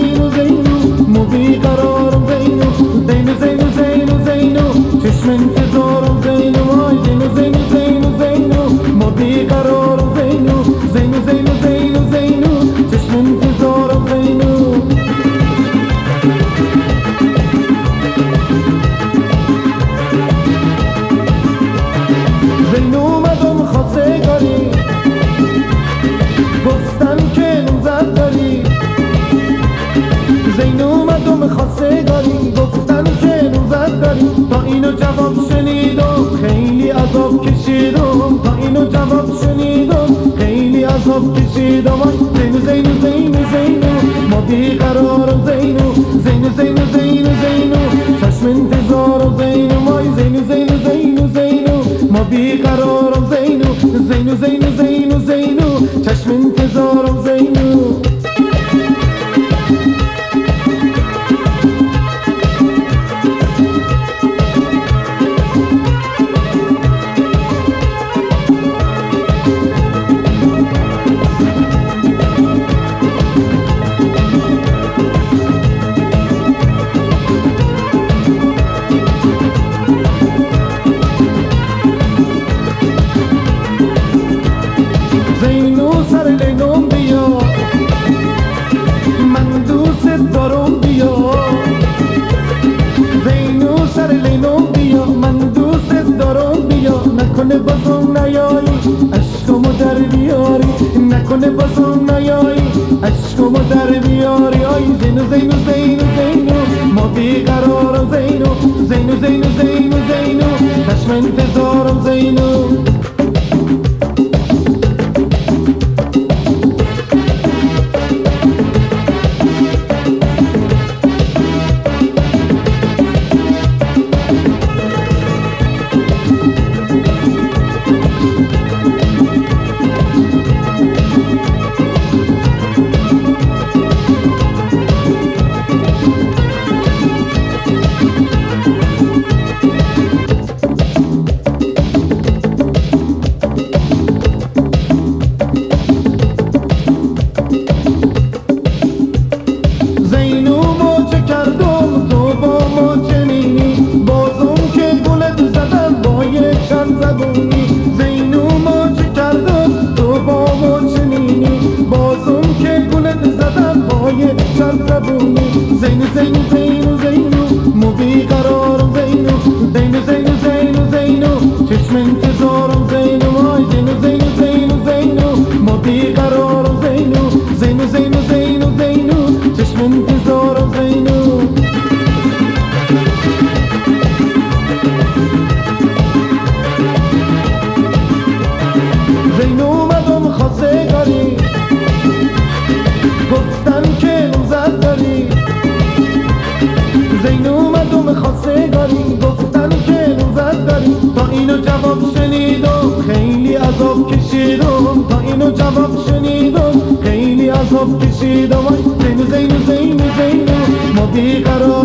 زینو زینو ما بیقرارم زینو زینو زینو زینو زینو چشم انتظارم زینو وای زینو زینو زینو زینو ما بیقرارم زینو زینو زینو زینو زینو چشم انتظارم زینو زینو اومدم خواستگاری گفتم که نوزد داری زینو اومدم خواستگاری گفتم که نوزد داری تا اینو جواب شنیدم خیلی عذاب کشیدم تا اینو جواب شنیدم خیلی عذاب کشیدم زینو زینو زینو زینو ما بیقرارم زینو زینو زینو زینو زینو چشم انتظارم زینو وای زینو زینو زینو زینو ما بیقرارم زینو زینو زینو زینو زینو چشم انتظارم زینو زینو سر لینم بیا من دوست دارم بیا زینو سر لینم بیا من دوست دارم بیا نکنه بازم نیایی عشقمو در بیاری نکنه بازم نیایی عشقمو در بیاری آی زینو زینو زینو زینو ما بیقرارم زینو زینو زینو زینو زینو چشم انتظارم زینو زینو موج کردم تو با موچنینی بازم که گلت زدم پای چند زبونی زینو زینو زینو زینو مو بیقرارم زینو زینو زینو زینو زینو چشم انتظارم زینو وای زینو زینو زینو زینو مو بیقرارم زینو زینو زینو زینو زینو چشم انتظارم زینو زینو اومدم خواستگاری گفتم که نوزد داری زینو اومدم خواستگاری گفتم که نوزد داری تا اینو جواب شنیدم خیلی عذاب کشیدم تا اینو جواب شنیدم خیلی عذاب کشیدم زینو زینو زینو زینو ما بیقرار